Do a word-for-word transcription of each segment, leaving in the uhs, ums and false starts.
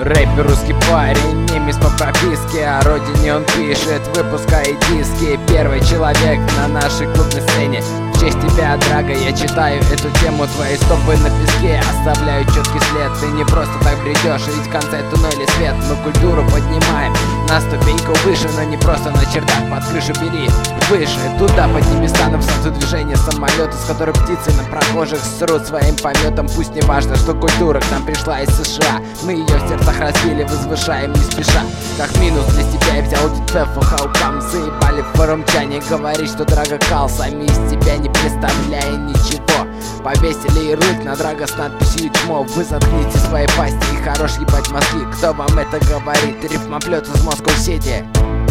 Рэпер, русский парень, немец по прописке. О родине он пишет, выпускает диски. Первый человек на нашей клубной сцене. В честь тебя, Драго, я читаю эту тему. Твои стопы на песке оставляют четкий след. Ты не просто так бредешь, ведь в конце туннеля свет. Мы культуру поднимаем на ступеньку выше, но не просто на чердак. Под крышу бери выше, туда подними стану в высоту движения самолета, с которой птицы на прохожих срут своим пометом. Пусть не важно, что культура к нам пришла из США, мы ее в сердцах разбили, возвышаем не спеша. Как минус для себя я взял дитфефу хаукам. Заебали форумчане говорить, что Драго кал. Сами из себя не представляя ничего. Повесили ярлык на Драго с надписью чмо. Вы заткните свои пасти и хорош ебать мозги. Кто вам это говорит? Рифмоплет из Москвы Сити.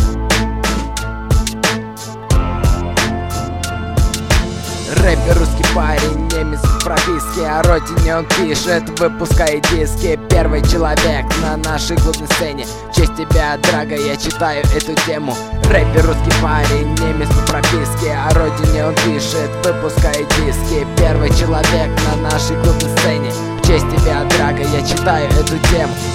Рэпер, русский парень, немец в прописке. О родине он пишет, выпускает диски. Первый человек на нашей клубной сцене. В честь тебя, Драго, я читаю эту тему. Рэпер, русский парень, немец по прописке. О родине он пишет, выпускает диски. Первый человек на нашей клубной сцене. В честь тебя, Драго, я читаю эту тему.